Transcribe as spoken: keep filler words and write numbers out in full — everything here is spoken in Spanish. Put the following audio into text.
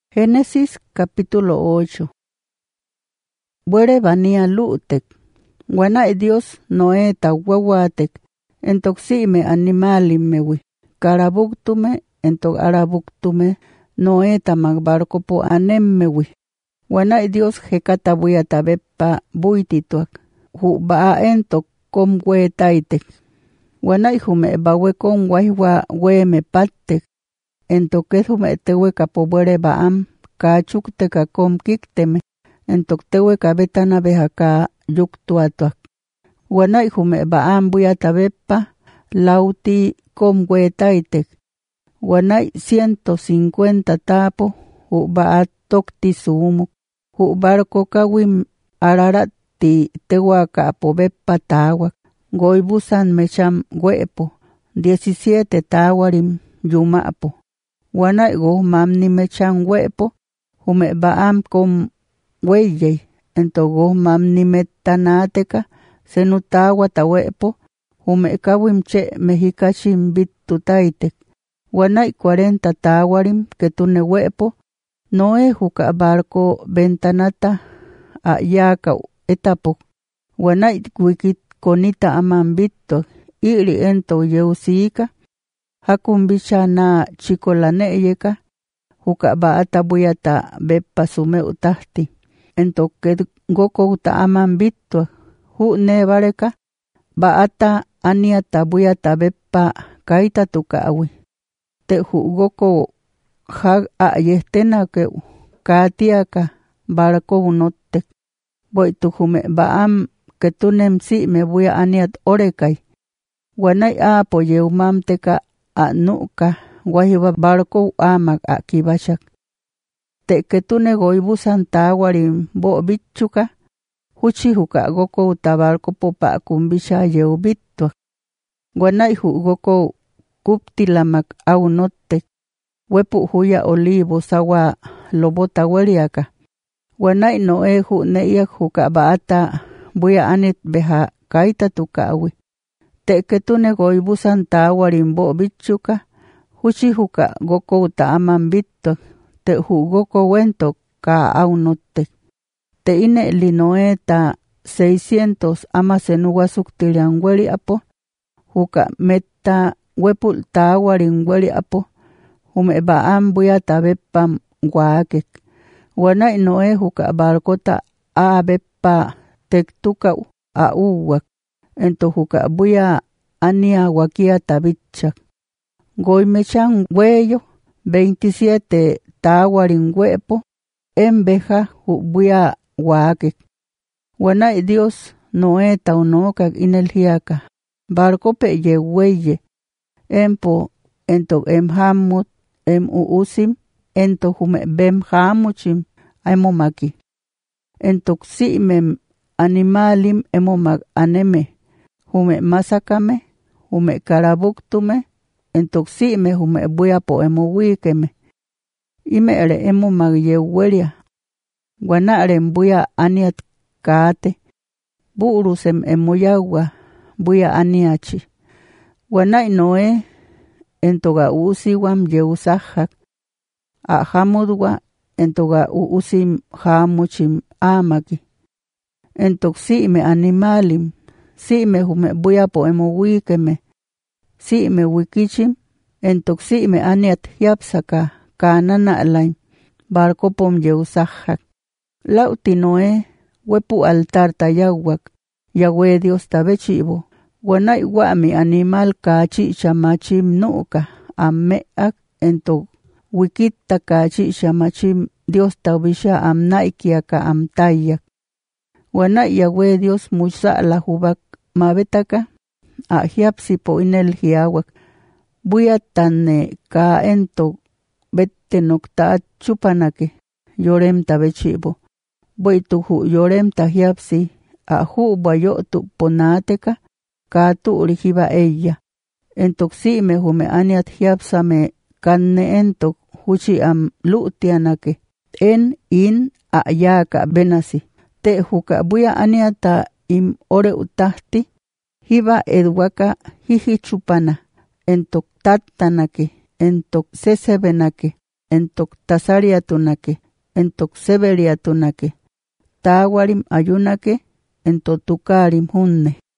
Génesis capítulo ocho. Buere bania lutek. Guanay Dios Noé tahuahuatek. Entoxime animalimewi. Carabuktume entok arabuktume. Noé tamagbarco po anemmewi. Guanay Dios jekata buyatabepa buitituak. Hubaa entok komhuetaitek. Guanay hume bawe kon waiwa weme patek. Entoquez hume tewe kapobuere baam, kachuk teka kom kikteme, entok tewe kabetana behaka yuktuatuak. Wanay hume baam buyatabepa, lauti kom huetaitek. Wanay ciento cincuenta tapo, hu baat tokti sumuk, hu barco kawim ararati tewa kapobepa tawak, goibusan mecham huepo, diecisiete tawarim yumapo. Wanay go mamni mechan huepo, hume baam kom weyey, ento go mamni metanateka, senutawa ta huepo, hume kawim che mexicachim bitutaitek. Wanay cuarenta tawarim ketune huepo, Noé juka barco ventanata a yaka etapok. Wanay wikit konita aman bitto, iri ento yeusika, hakun bicha na chikolaneyeka, huka baata buyata beppa sume utahti. Ento que goko uta aman bitto, hu nevareka, baata aniata buyata beppa kaita tukawi. Te hu goko hag a yestena ke katiaka barako unotte. Boy tu hume baam que tunem si me voy a aniat orekai. Wanay a poyeumam teka a nuka, wahiba barco amak a kibachak. Te que tu negoibusan tawarim bo bichuka, huchi huka goko tabarco popa kumbisha yeu bittuak. Wanay hu goko kuptilamak au notte, wepu huya olivo sawa lobota weriaka. Wanay Noé hu neiak huka baata buya anit beha kaita tukawi. Te que tu negoibusan tawarim bo bichuka, huchi huka goko uta aman bitto, te hu goko wento ka au notte. Te ine li Noé ta seiscientos ama senuwasuk tilian weli apo, huka metta wepul tawarim weli apo, hume baam buya tabepam guakek. Wanay Noé huka barkota a beppa tektuka a uwak. Ento huka buya ania wakia tabichak. Goy mechan huello, veintisiete tawarin huepo, en beja hu buya wakek. Wanay Dios Noé taunokak inelhiaka, barco pe ye huelle, empo ento em hamut, em uusim, ento hume bem hamuchim, emomaki. Ento ximem animalim emomag aneme. Hume masakame, hume karabuktume, entoxime hume buya po emo wikeme. Ime ere emo magyeueria. Guanare buya aniat kate. Burusem emo yagua buya aniachi. Guanay Noé entoga usiwam yeusahak. A hamudwa entoga usim hamuchim amaki. Entoxime animalim. Si me hume buya po emo wikeme. Si me wikichim. Entok si me aniat yapsaka. Kanana alaim. Barco pom yeusahak. Lauti Noé. Wepu altar tayawak. Yahweh Dios tabechibo. Wanay wami animal kachi chamachim nuka. Ameak entok. Wikita kachi chamachim Dios tabisha amnaikiaka amtayak. Wanay Yahweh Dios musa la hubak. Mabetaka, a hiapsi po inel hiawak, buya tane ka ento bette nokta chupanake, yorem tabechibo, boy tuhu yorem ta hiapsi, a hu bayo tu ponateka, ka tu origiba ella, entoxi me hume aniat hiapsame kanne entok huchi am lutianake, en in a yaka benasi, te huka buya aniata im ore utahti, hiba edwaka hihi chupana, entok tatanake, entok sesebenake, entok tasariatunake, entok severiatunake, tawarim ayunake, entotukarim hunne.